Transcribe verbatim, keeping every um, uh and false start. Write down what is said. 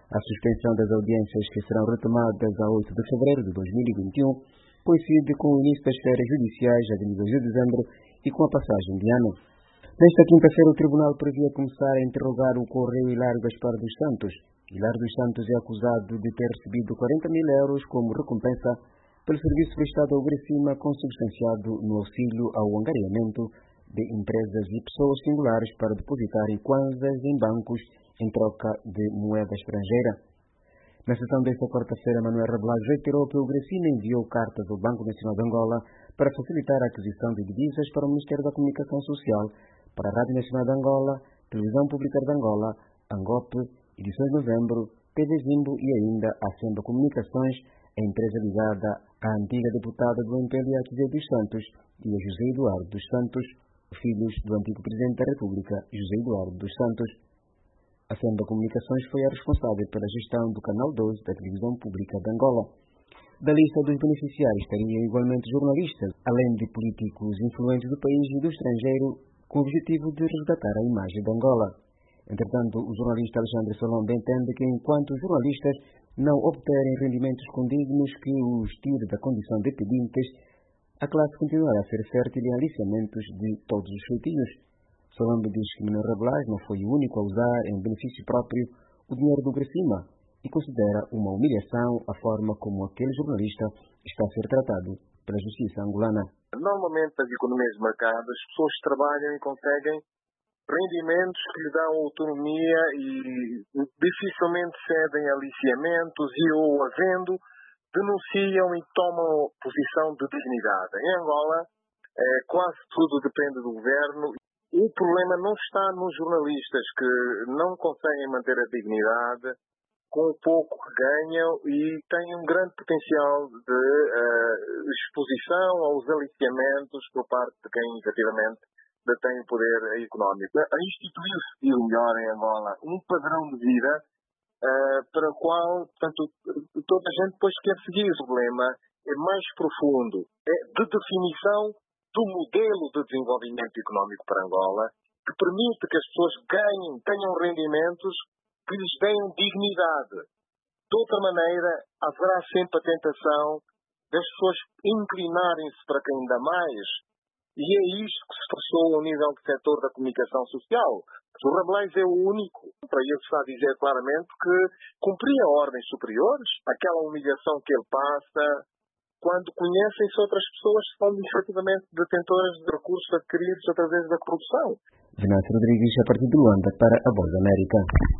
A suspensão das audiências, que serão retomadas a oito de fevereiro de dois mil e vinte e um, coincide com o início das férias judiciais a vinte e dois de dezembro e com a passagem de ano. Nesta quinta-feira, o Tribunal previa começar a interrogar o correio Hilário Gaspar dos Santos. Hilário dos Santos é acusado de ter recebido quarenta mil euros como recompensa pelo serviço prestado ao Grecima, consubstanciado no auxílio ao angariamento de empresas e pessoas singulares para depositarem kwanzas em bancos em troca de moeda estrangeira. Na sessão desta quarta-feira, Manuel Rabelais reiterou que o Grecima enviou cartas ao Banco Nacional de Angola para facilitar a aquisição de divisas para o Ministério da Comunicação Social, para a Rádio Nacional de Angola, Televisão Pública de Angola, Angope, Edições Novembro, T V Zimbo e ainda a Semba Comunicações, a empresa ligada à antiga deputada do M P L A, José dos Santos, e a José Eduardo dos Santos, filhos do antigo Presidente da República, José Eduardo dos Santos. A Semba Comunicações foi a responsável pela gestão do Canal doze da Televisão Pública de Angola. Da lista dos beneficiários estariam igualmente jornalistas, além de políticos influentes do país e do estrangeiro, com o objetivo de resgatar a imagem de Angola. Entretanto, o jornalista Alexandre Solombe entende que enquanto os jornalistas não obterem rendimentos condignos que os tire da condição de pedintes, a classe continuará a ser fértil em aliciamentos de todos os feitios. Solombe diz que Manuel Rabelais não foi o único a usar em benefício próprio o dinheiro do Grecima e considera uma humilhação a forma como aquele jornalista está a ser tratado pela justiça angolana. Normalmente, nas economias de mercado, as pessoas trabalham e conseguem rendimentos que lhe dão autonomia e dificilmente cedem aliciamentos e, ou havendo, denunciam e tomam posição de dignidade. Em Angola, é, quase tudo depende do governo. O problema não está nos jornalistas que não conseguem manter a dignidade com o pouco que ganham e têm um grande potencial de uh, exposição aos aliciamentos por parte de quem efetivamente detém o poder económico. A instituir-se melhor em Angola um padrão de vida uh, para o qual, portanto, toda a gente depois quer seguir. O problema é mais profundo, é de definição do modelo de desenvolvimento económico para Angola, que permite que as pessoas ganhem, tenham rendimentos que lhes deem dignidade. De outra maneira, haverá sempre a tentação das pessoas inclinarem-se para quem dá mais. E é isto que se passou ao nível do setor da comunicação social. O Rabelais é o único, para ele está a dizer claramente que cumpria ordens superiores, aquela humilhação que ele passa, quando conhecem-se outras pessoas que são efetivamente detentoras de recursos adquiridos através da corrupção. Venâncio Rodrigues, a partir de Luanda, para a Voz da América.